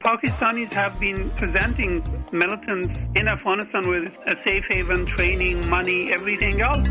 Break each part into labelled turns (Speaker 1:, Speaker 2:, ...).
Speaker 1: Pakistanis have been presenting militants in Afghanistan with a safe haven, training, money, everything else.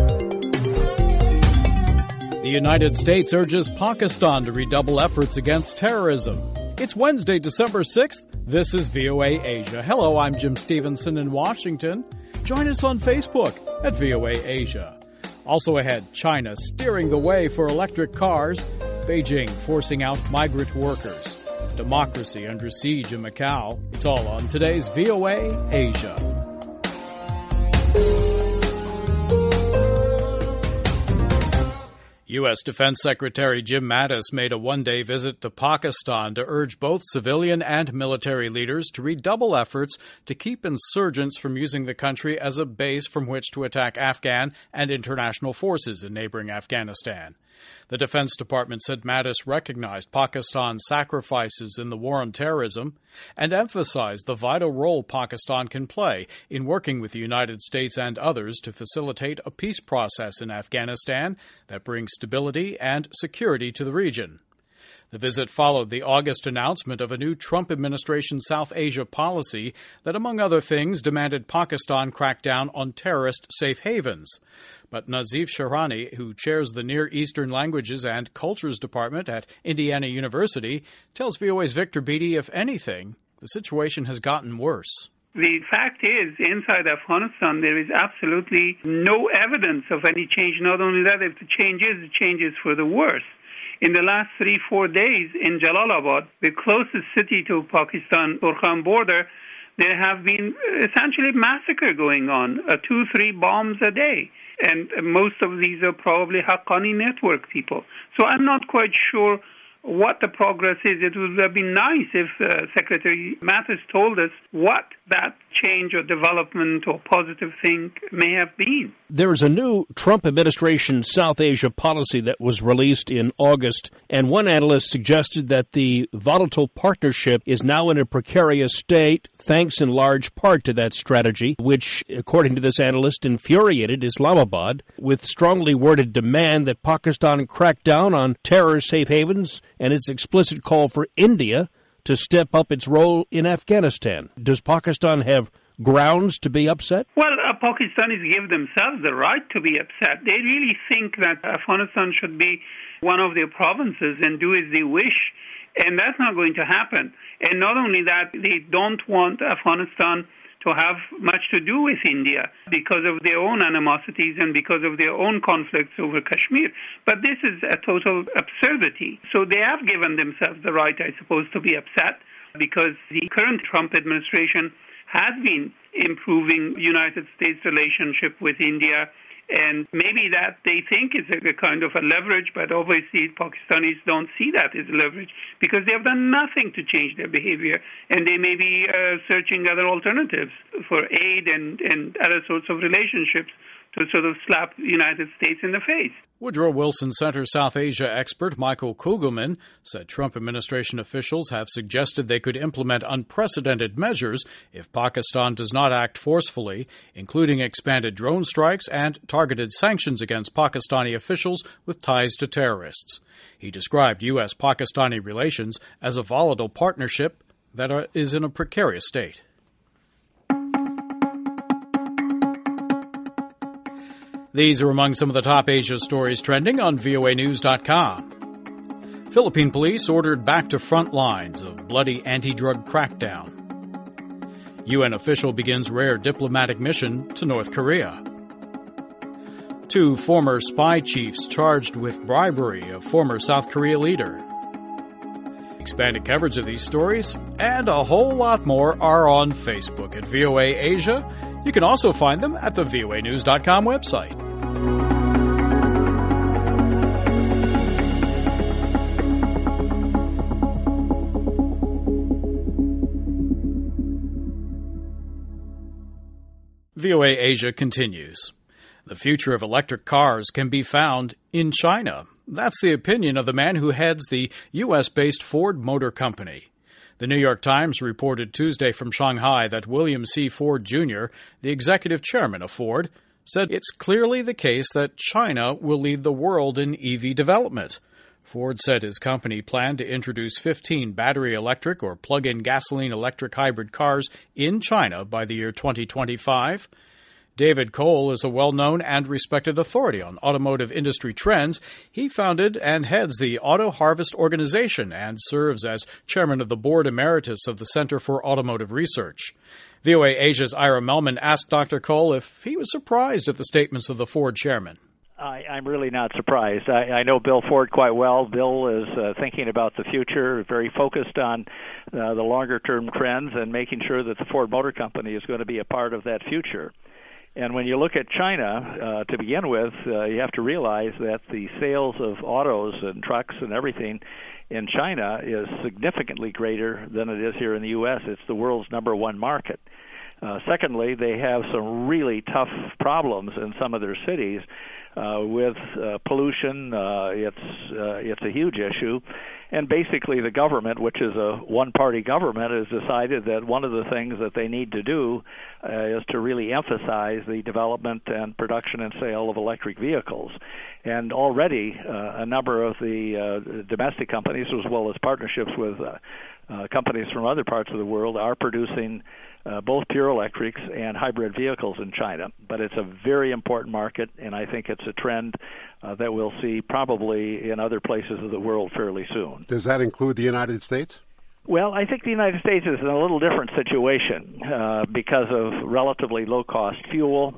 Speaker 2: The United States urges Pakistan to redouble efforts against terrorism. It's Wednesday, December 6th. This is VOA Asia. Hello, I'm Jim Stevenson in Washington. Join us on Facebook at VOA Asia. Also ahead, China steering the way for electric cars, Beijing forcing out migrant workers, democracy under siege in Macau. It's all on today's VOA Asia. U.S. Defense Secretary Jim Mattis made a one-day visit to Pakistan to urge both civilian and military leaders to redouble efforts to keep insurgents from using the country as a base from which to attack Afghan and international forces in neighboring Afghanistan. The Defense Department said Mattis recognized Pakistan's sacrifices in the war on terrorism and emphasized the vital role Pakistan can play in working with the United States and others to facilitate a peace process in Afghanistan that brings stability and security to the region. The visit followed the August announcement of a new Trump administration South Asia policy that, among other things, demanded Pakistan crack down on terrorist safe havens. But Nazif Shahrani, who chairs the Near Eastern Languages and Cultures Department at Indiana University, tells VOA's Victor Beattie, if anything, the situation has gotten worse.
Speaker 1: The fact is, inside Afghanistan, there is absolutely no evidence of any change. Not only that, if the change is for the worse. In the last 3-4 days in Jalalabad, the closest city to Pakistan-Turkhan border, there have been essentially massacre going on, 2-3 bombs a day. And most of these are probably Haqqani network people. So I'm not quite sure what the progress is. It would have been nice if Secretary Mattis told us what that change or development or positive thing may have been.
Speaker 3: There is a new Trump administration South Asia policy that was released in August, and one analyst suggested that the volatile partnership is now in a precarious state, thanks in large part to that strategy, which, according to this analyst, infuriated Islamabad with strongly worded demand that Pakistan crack down on terror safe havens and its explicit call for India to step up its role in Afghanistan. Does Pakistan have grounds to be upset?
Speaker 1: Well, Pakistanis give themselves the right to be upset. They really think that Afghanistan should be one of their provinces and do as they wish, and that's not going to happen. And not only that, they don't want Afghanistan to have much to do with India because of their own animosities and because of their own conflicts over Kashmir. But this is a total absurdity. So they have given themselves the right, I suppose, to be upset because the current Trump administration has been improving United States' relationship with India, and maybe that they think is a kind of a leverage, but obviously Pakistanis don't see that as leverage because they have done nothing to change their behavior, and they may be searching other alternatives for aid and other sorts of relationships to sort of slap the United States in the face.
Speaker 2: Woodrow Wilson Center South Asia expert Michael Kugelman said Trump administration officials have suggested they could implement unprecedented measures if Pakistan does not act forcefully, including expanded drone strikes and targeted sanctions against Pakistani officials with ties to terrorists. He described U.S.-Pakistani relations as a volatile partnership that is in a precarious state. These are among some of the top Asia stories trending on voanews.com. Philippine police ordered back to front lines of bloody anti-drug crackdown. UN official begins rare diplomatic mission to North Korea. 2 former spy chiefs charged with bribery of former South Korea leader. Expanded coverage of these stories and a whole lot more are on Facebook at VOA Asia. You can also find them at the voanews.com website. VOA Asia continues. The future of electric cars can be found in China. That's the opinion of the man who heads the U.S.-based Ford Motor Company. The New York Times reported Tuesday from Shanghai that William C. Ford, Jr., the executive chairman of Ford, said it's clearly the case that China will lead the world in EV development. Ford said his company planned to introduce 15 battery electric or plug-in gasoline electric hybrid cars in China by the year 2025. David Cole is a well-known and respected authority on automotive industry trends. He founded and heads the Auto Harvest organization and serves as chairman of the board emeritus of the Center for Automotive Research. VOA Asia's Ira Melman asked Dr. Cole if he was surprised at the statements of the Ford chairman.
Speaker 4: I'm really not surprised. I know Bill Ford quite well. Bill is thinking about the future, very focused on the longer-term trends and making sure that the Ford Motor Company is going to be a part of that future. And when you look at China, to begin with, you have to realize that the sales of autos and trucks and everything in China is significantly greater than it is here in the U.S. It's the world's number one market. Secondly, they have some really tough problems in some of their cities with pollution. It's a huge issue. And basically the government, which is a one-party government, has decided that one of the things that they need to do is to really emphasize the development and production and sale of electric vehicles. And already a number of the domestic companies, as well as partnerships with companies from other parts of the world, are producing both pure electrics and hybrid vehicles in China. But it's a very important market, and I think it's a trend that we'll see probably in other places of the world fairly soon.
Speaker 5: Does that include the United States?
Speaker 4: Well, I think the United States is in a little different situation because of relatively low-cost fuel.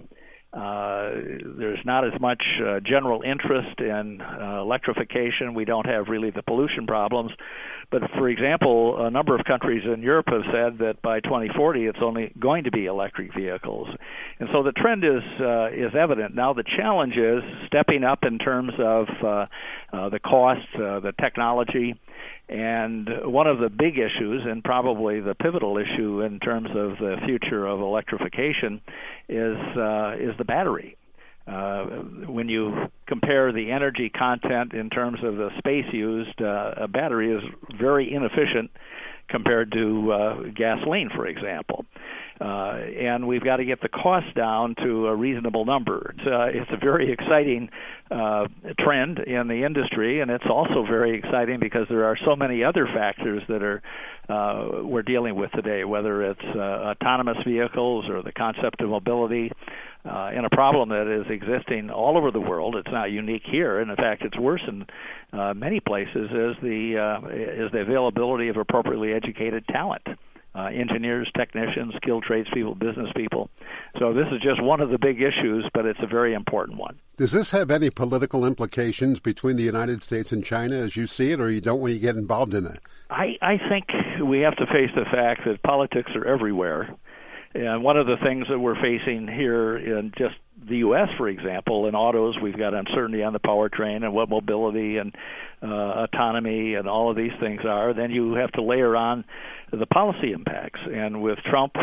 Speaker 4: There's not as much general interest in electrification. We don't have really the pollution problems. But, for example, a number of countries in Europe have said that by 2040 it's only going to be electric vehicles. And so the trend is evident. Now the challenge is stepping up in terms of the cost, the technology. And one of the big issues, and probably the pivotal issue in terms of the future of electrification, is the battery. When you compare the energy content in terms of the space used, a battery is very inefficient compared to gasoline, for example. And we've got to get the cost down to a reasonable number. It's a very exciting trend in the industry, and it's also very exciting because there are so many other factors that we're dealing with today, whether it's autonomous vehicles or the concept of mobility, and a problem that is existing all over the world. It's not unique here, and in fact, it's worse in many places, is the availability of appropriately educated talent. Engineers, technicians, skilled tradespeople, business people. So this is just one of the big issues, but it's a very important one.
Speaker 5: Does this have any political implications between the United States and China as you see it, or you don't want to get involved in that?
Speaker 4: I think we have to face the fact that politics are everywhere. And one of the things that we're facing here in just the U.S., for example, in autos, we've got uncertainty on the powertrain and what mobility and autonomy and all of these things are. Then you have to layer on the policy impacts. And with Trump,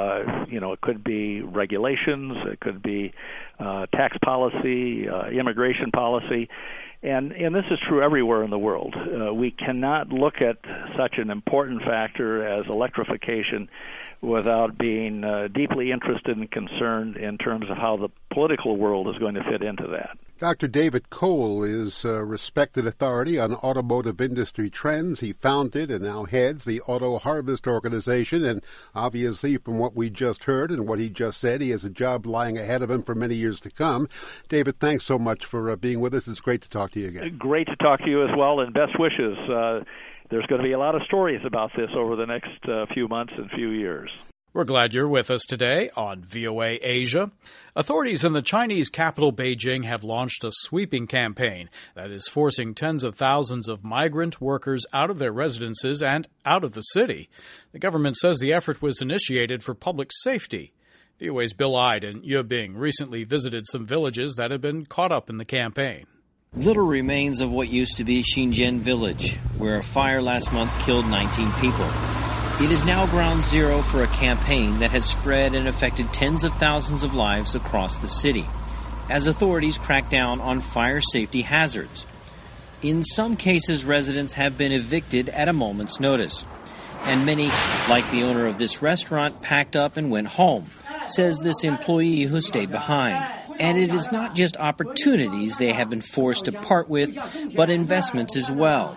Speaker 4: it could be regulations, it could be tax policy, immigration policy. And this is true everywhere in the world. We cannot look at such an important factor as electrification without being deeply interested and concerned in terms of how the political world is going to fit into that.
Speaker 5: Dr. David Cole is a respected authority on automotive industry trends. He founded and now heads the Auto Harvest organization, and obviously from what we just heard and what he just said, he has a job lying ahead of him for many years to come. David, thanks so much for being with us. It's great to talk to you again.
Speaker 4: Great to talk to you as well, and best wishes. There's going to be a lot of stories about this over the next few months and few years.
Speaker 2: We're glad you're with us today on VOA Asia. Authorities in the Chinese capital, Beijing, have launched a sweeping campaign that is forcing tens of thousands of migrant workers out of their residences and out of the city. The government says the effort was initiated for public safety. VOA's Bill Ide and Yue Bing recently visited some villages that have been caught up in the campaign.
Speaker 6: Little remains of what used to be Xinjiang Village, where a fire last month killed 19 people. It is now ground zero for a campaign that has spread and affected tens of thousands of lives across the city, as authorities crack down on fire safety hazards. In some cases, residents have been evicted at a moment's notice, and many, like the owner of this restaurant, packed up and went home, says this employee who stayed behind. And it is not just opportunities they have been forced to part with, but investments as well.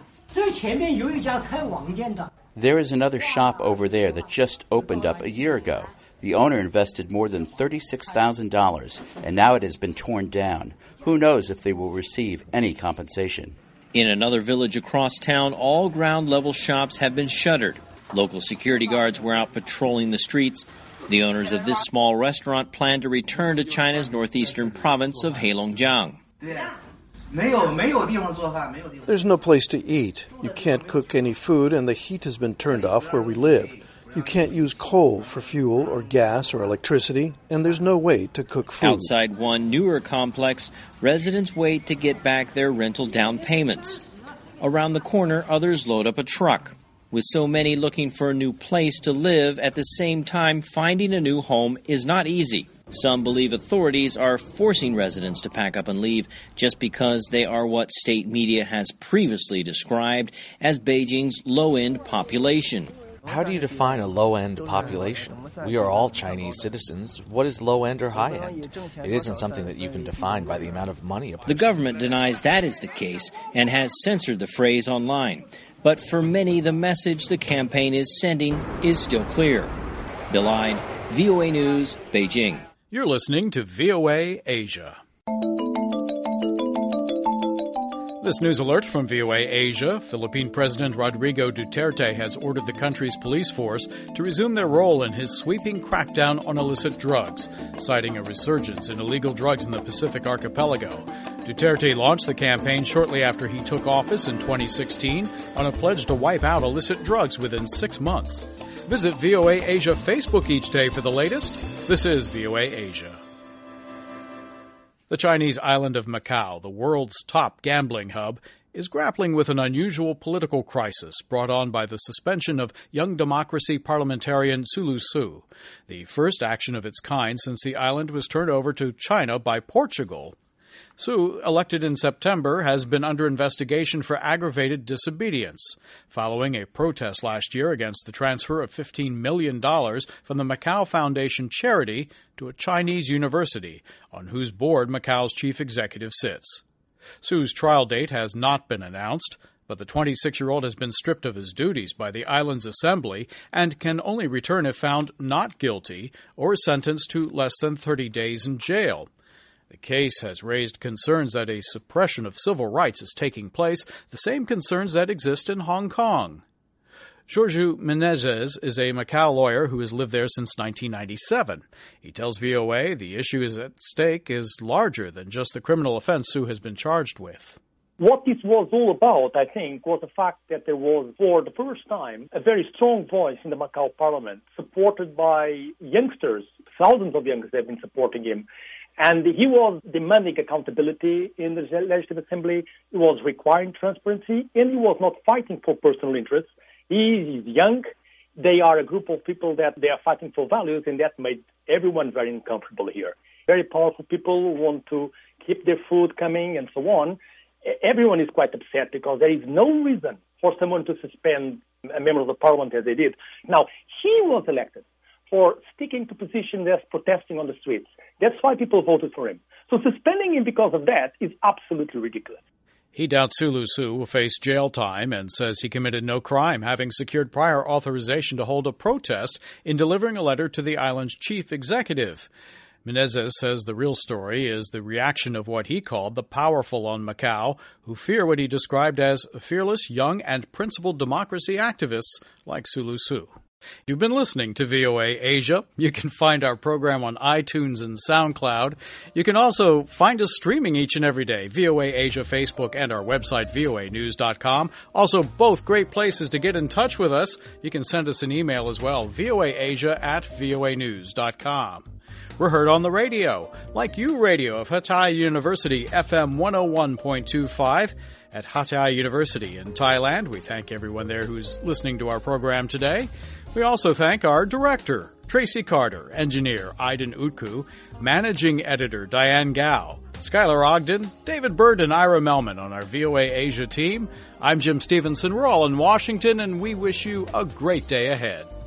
Speaker 7: There is another shop over there that just opened up a year ago. The owner invested more than $36,000, and now it has been torn down. Who knows if they will receive any compensation?
Speaker 6: In another village across town, all ground-level shops have been shuttered. Local security guards were out patrolling the streets. The owners of this small restaurant plan to return to China's northeastern province of Heilongjiang.
Speaker 8: There's no place to eat. You can't cook any food, and the heat has been turned off where we live. You can't use coal for fuel or gas or electricity, and there's no way to cook food.
Speaker 6: Outside one newer complex, residents wait to get back their rental down payments. Around the corner, others load up a truck. With so many looking for a new place to live, at the same time, finding a new home is not easy. Some believe authorities are forcing residents to pack up and leave just because they are what state media has previously described as Beijing's low-end population.
Speaker 9: How do you define a low-end population? We are all Chinese citizens. What is low-end or high-end? It isn't something that you can define by the amount of money a person.
Speaker 6: The government denies that is the case and has censored the phrase online. But for many, the message the campaign is sending is still clear. Bill Ide, VOA News, Beijing.
Speaker 2: You're listening to VOA Asia. This news alert from VOA Asia. Philippine President Rodrigo Duterte has ordered the country's police force to resume their role in his sweeping crackdown on illicit drugs, citing a resurgence in illegal drugs in the Pacific archipelago. Duterte launched the campaign shortly after he took office in 2016 on a pledge to wipe out illicit drugs within 6 months. Visit VOA Asia Facebook each day for the latest. This is VOA Asia. The Chinese island of Macau, the world's top gambling hub, is grappling with an unusual political crisis brought on by the suspension of Young Democracy parliamentarian Sulu Su, the first action of its kind since the island was turned over to China by Portugal. Su, elected in September, has been under investigation for aggravated disobedience, following a protest last year against the transfer of $15 million from the Macau Foundation charity to a Chinese university, on whose board Macau's chief executive sits. Su's trial date has not been announced, but the 26-year-old has been stripped of his duties by the island's assembly and can only return if found not guilty or sentenced to less than 30 days in jail. The case has raised concerns that a suppression of civil rights is taking place, the same concerns that exist in Hong Kong. Jorge Menezes is a Macau lawyer who has lived there since 1997. He tells VOA the issue at stake is larger than just the criminal offense Su has been charged with.
Speaker 10: What this was all about, I think, was the fact that there was, for the first time, a very strong voice in the Macau parliament, supported by youngsters. Thousands of youngsters have been supporting him. And he was demanding accountability in the Legislative Assembly. He was requiring transparency, and he was not fighting for personal interests. He is young. They are a group of people that they are fighting for values, and that made everyone very uncomfortable here. Very powerful people who want to keep their food coming and so on. Everyone is quite upset because there is no reason for someone to suspend a member of the parliament as they did. Now, he was elected for sticking to positions as protesting on the streets. That's why people voted for him. So suspending him because of that is absolutely ridiculous.
Speaker 2: He doubts Sulu Su will face jail time and says he committed no crime, having secured prior authorization to hold a protest in delivering a letter to the island's chief executive. Menezes says the real story is the reaction of what he called the powerful on Macau, who fear what he described as fearless, young, and principled democracy activists like Sulu Su. You've been listening to VOA Asia. You can find our program on iTunes and SoundCloud. You can also find us streaming each and every day, VOA Asia Facebook and our website, voanews.com. Also, both great places to get in touch with us. You can send us an email as well, voaasia@voanews.com. We're heard on the radio, like U Radio of Hatay University, FM 101.25. At Hatay University in Thailand. We thank everyone there who's listening to our program today. We also thank our director, Tracy Carter, engineer, Aiden Utku, managing editor, Diane Gao, Skylar Ogden, David Bird, and Ira Melman on our VOA Asia team. I'm Jim Stevenson. We're all in Washington, and we wish you a great day ahead.